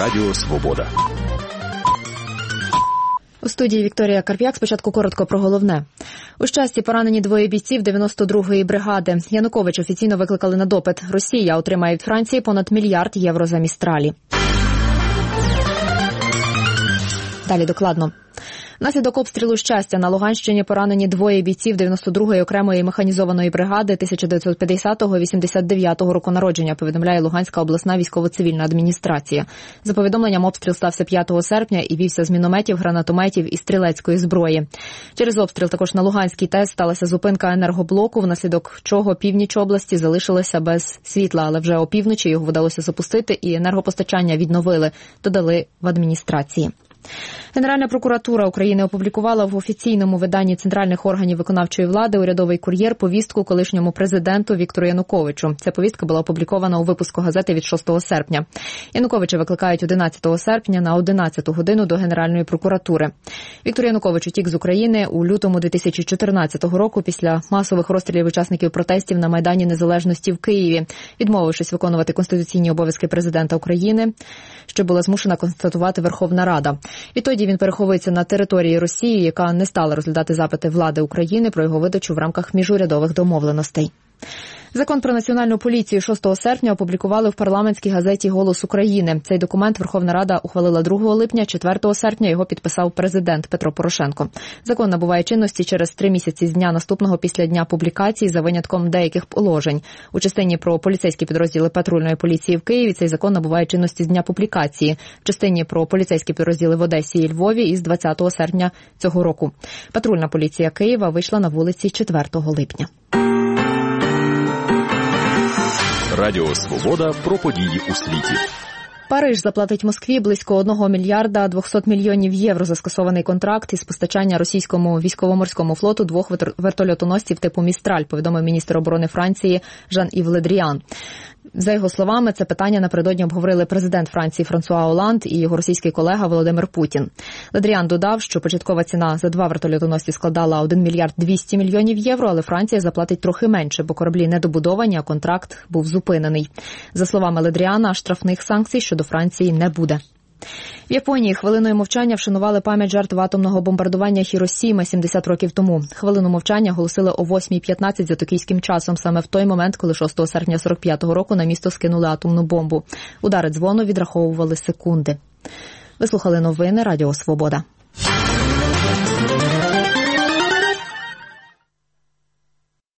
Радіо Свобода. У студії Вікторія Карп'як. Спочатку коротко про головне. У Щасті поранені двоє бійців 92-ї бригади. Янукович офіційно викликали на допит. Росія отримає від Франції понад $1 мільярд за Містралі. Далі докладно. Внаслідок обстрілу Щастя на Луганщині поранені двоє бійців 92-ї окремої механізованої бригади 1950-89 року народження, повідомляє Луганська обласна військово-цивільна адміністрація. За повідомленням, обстріл стався 5 серпня і вівся з мінометів, гранатометів і стрілецької зброї. Через обстріл також на Луганській ТЕС сталася зупинка енергоблоку, внаслідок чого північ області залишилася без світла, але вже опівночі його вдалося запустити і енергопостачання відновили, додали в адміністрації. Генеральна прокуратура України опублікувала в офіційному виданні центральних органів виконавчої влади «Урядовий кур'єр» повістку колишньому президенту Віктору Януковичу. Ця повістка була опублікована у випуску газети від 6 серпня. Януковича викликають 11 серпня на 11 годину до Генеральної прокуратури. Віктор Янукович утік з України у лютому 2014 року після масових розстрілів учасників протестів на Майдані Незалежності в Києві, відмовившись виконувати конституційні обов'язки президента України, що була змушена констатувати Верховна Рада. Відтоді він переховується на території Росії, яка не стала розглядати запити влади України про його видачу в рамках міжурядових домовленостей. Закон про національну поліцію 6 серпня опублікували в парламентській газеті «Голос України». Цей документ Верховна Рада ухвалила 2 липня, 4 серпня його підписав президент Петро Порошенко. Закон набуває чинності через 3 місяці з дня наступного після дня публікації за винятком деяких положень. У частині про поліцейські підрозділи патрульної поліції в Києві цей закон набуває чинності з дня публікації. В частині про поліцейські підрозділи в Одесі і Львові із 20 серпня цього року. Патрульна поліція Києва вийшла на вулиці 4 липня. Радіо Свобода про події у світі. Париж заплатить Москві близько 1 мільярда 200 мільйонів євро за скасований контракт із постачання російському військово-морському флоту 2 вертольотоносців типу «Містраль», повідомив міністр оборони Франції Жан-Ів Ле Дріан. За його словами, це питання напередодні обговорили президент Франції Франсуа Оланд і його російський колега Володимир Путін. Ле Дріан додав, що початкова ціна за 2 вертольотоносці складала 1 мільярд 200 мільйонів євро, але Франція заплатить трохи менше, бо кораблі не добудовані, а контракт був зупинений. За словами Ле Дріана, штрафних санкцій щодо Франції не буде. В Японії хвилиною мовчання вшанували пам'ять жертв атомного бомбардування Хіросіми 70 років тому. Хвилину мовчання оголосили о 8:15 за токійським часом, саме в той момент, коли 6 серпня 45-го року на місто скинули атомну бомбу. Удари дзвону відраховували секунди. Ви слухали новини Радіо Свобода.